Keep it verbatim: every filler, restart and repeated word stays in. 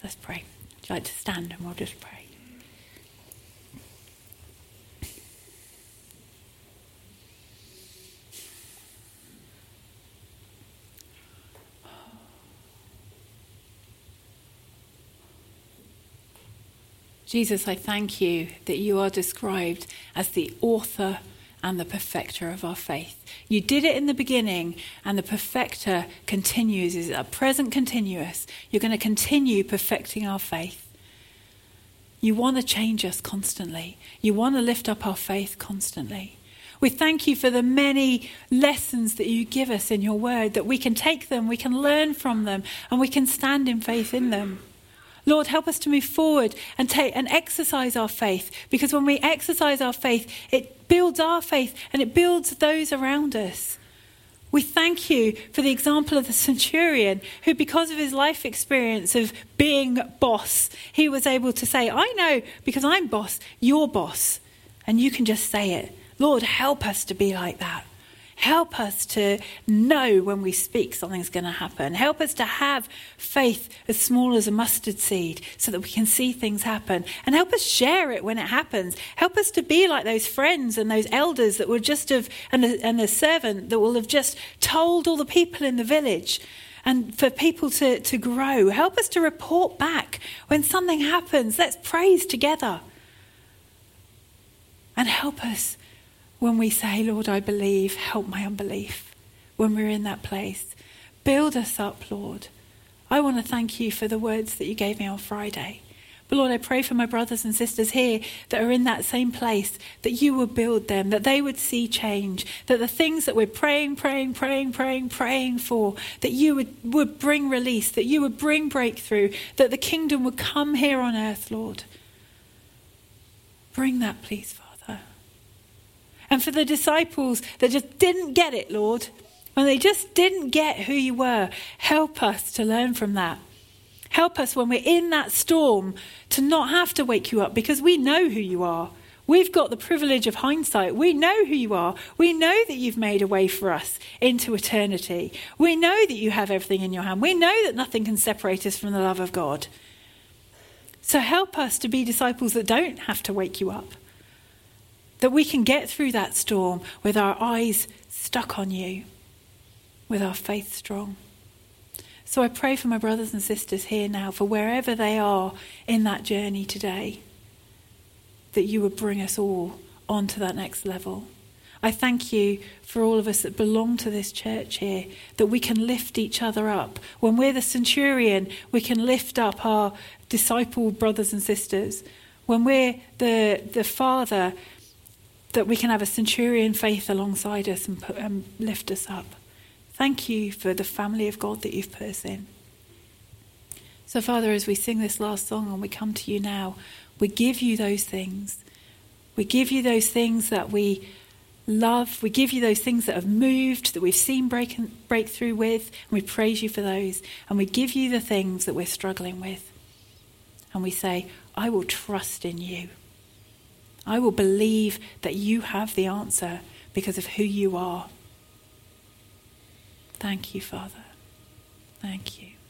Let's pray. Would you like to stand and we'll just pray? Jesus, I thank you that you are described as the author and the perfecter of our faith. You did it in the beginning, and the perfecter continues, is a present continuous. You're going to continue perfecting our faith. You want to change us constantly. You want to lift up our faith constantly. We thank you for the many lessons that you give us in your word, that we can take them, we can learn from them, and we can stand in faith in them. Lord, help us to move forward and take and exercise our faith, because when we exercise our faith, it builds our faith and it builds those around us. We thank you for the example of the centurion who, because of his life experience of being boss, he was able to say, I know because I'm boss, you're boss. And you can just say it. Lord, help us to be like that. Help us to know when we speak something's going to happen. Help us to have faith as small as a mustard seed so that we can see things happen. And help us share it when it happens. Help us to be like those friends and those elders that would just have, and a, and a servant that will have just told all the people in the village. And for people to, to grow. Help us to report back when something happens. Let's praise together. And help us when we say, Lord, I believe, help my unbelief. When we're in that place, build us up, Lord. I want to thank you for the words that you gave me on Friday. But Lord, I pray for my brothers and sisters here that are in that same place, that you would build them, that they would see change, that the things that we're praying, praying, praying, praying, praying for, that you would, would bring release, that you would bring breakthrough, that the kingdom would come here on earth, Lord. Bring that, please, Father. And for the disciples that just didn't get it, Lord, when they just didn't get who you were, help us to learn from that. Help us when we're in that storm to not have to wake you up, because we know who you are. We've got the privilege of hindsight. We know who you are. We know that you've made a way for us into eternity. We know that you have everything in your hand. We know that nothing can separate us from the love of God. So help us to be disciples that don't have to wake you up. That we can get through that storm with our eyes stuck on you, with our faith strong. So I pray for my brothers and sisters here now, for wherever they are in that journey today, that you would bring us all onto that next level. I thank you for all of us that belong to this church here, that we can lift each other up. When we're the centurion, we can lift up our disciple brothers and sisters. When we're the, the father, that we can have a centurion faith alongside us and, put, and lift us up. Thank you for the family of God that you've put us in. So, Father, as we sing this last song and we come to you now, we give you those things. We give you those things that we love. We give you those things that have moved, that we've seen break, breakthrough with, and we praise you for those. And we give you the things that we're struggling with. And we say, I will trust in you. I will believe that you have the answer because of who you are. Thank you, Father. Thank you.